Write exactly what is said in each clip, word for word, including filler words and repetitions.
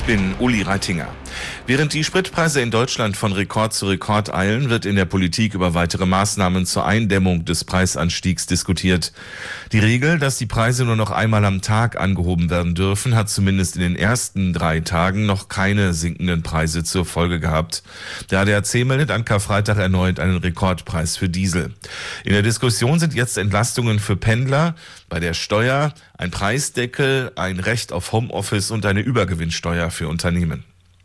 bin Uli Reitinger. Während die Spritpreise in Deutschland von Rekord zu Rekord eilen, wird in der Politik über weitere Maßnahmen zur Eindämmung des Preisanstiegs diskutiert. Die Regel, dass die Preise nur noch einmal am Tag angehoben werden dürfen, hat zumindest in den ersten drei Tagen noch keine sinkenden Preise zur Folge gehabt. Der A D A C meldet an Karfreitag erneut einen Rekordpreis für Diesel. In der Diskussion sind jetzt Entlastungen für Pendler, bei der Steuer, ein Preisdeckel, ein Recht auf Homeoffice und eine Übergewinnsteuer für Unternehmen.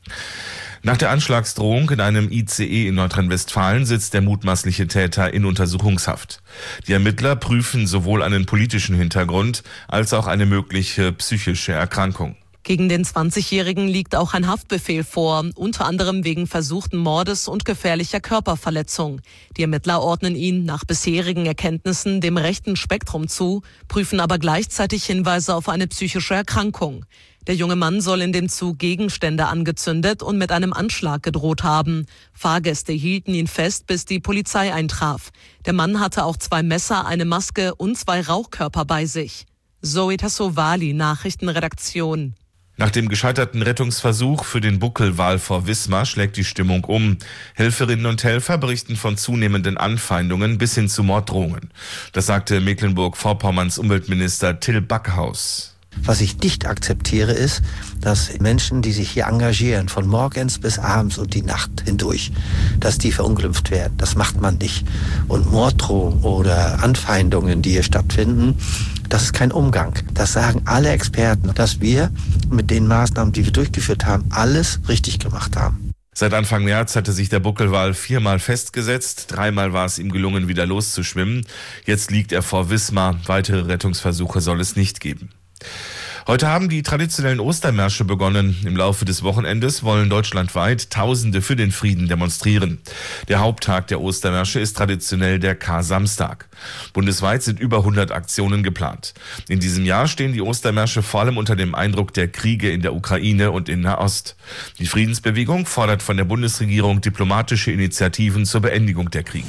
Nach der Anschlagsdrohung in einem I C E in Nordrhein-Westfalen sitzt der mutmaßliche Täter in Untersuchungshaft. Die Ermittler prüfen sowohl einen politischen Hintergrund als auch eine mögliche psychische Erkrankung. Gegen den zwanzigjährigen liegt auch ein Haftbefehl vor, unter anderem wegen versuchten Mordes und gefährlicher Körperverletzung. Die Ermittler ordnen ihn nach bisherigen Erkenntnissen dem rechten Spektrum zu, prüfen aber gleichzeitig Hinweise auf eine psychische Erkrankung. Der junge Mann soll in dem Zug Gegenstände angezündet und mit einem Anschlag gedroht haben. Fahrgäste hielten ihn fest, bis die Polizei eintraf. Der Mann hatte auch zwei Messer, eine Maske und zwei Rauchkörper bei sich. Zoe Tassovali, Nachrichtenredaktion. Nach dem gescheiterten Rettungsversuch für den Buckelwal vor Wismar schlägt die Stimmung um. Helferinnen und Helfer berichten von zunehmenden Anfeindungen bis hin zu Morddrohungen. Das sagte Mecklenburg-Vorpommerns Umweltminister Till Backhaus. Was ich nicht akzeptiere, ist, dass Menschen, die sich hier engagieren, von morgens bis abends und die Nacht hindurch, dass die verunglimpft werden. Das macht man nicht. Und Morddrohungen oder Anfeindungen, die hier stattfinden, das ist kein Umgang. Das sagen alle Experten, dass wir mit den Maßnahmen, die wir durchgeführt haben, alles richtig gemacht haben. Seit Anfang März hatte sich der Buckelwal viermal festgesetzt. Dreimal war es ihm gelungen, wieder loszuschwimmen. Jetzt liegt er vor Wismar. Weitere Rettungsversuche soll es nicht geben. Heute haben die traditionellen Ostermärsche begonnen. Im Laufe des Wochenendes wollen deutschlandweit Tausende für den Frieden demonstrieren. Der Haupttag der Ostermärsche ist traditionell der Kar-Samstag. Bundesweit sind über hundert Aktionen geplant. In diesem Jahr stehen die Ostermärsche vor allem unter dem Eindruck der Kriege in der Ukraine und in Nahost. Die Friedensbewegung fordert von der Bundesregierung diplomatische Initiativen zur Beendigung der Kriege.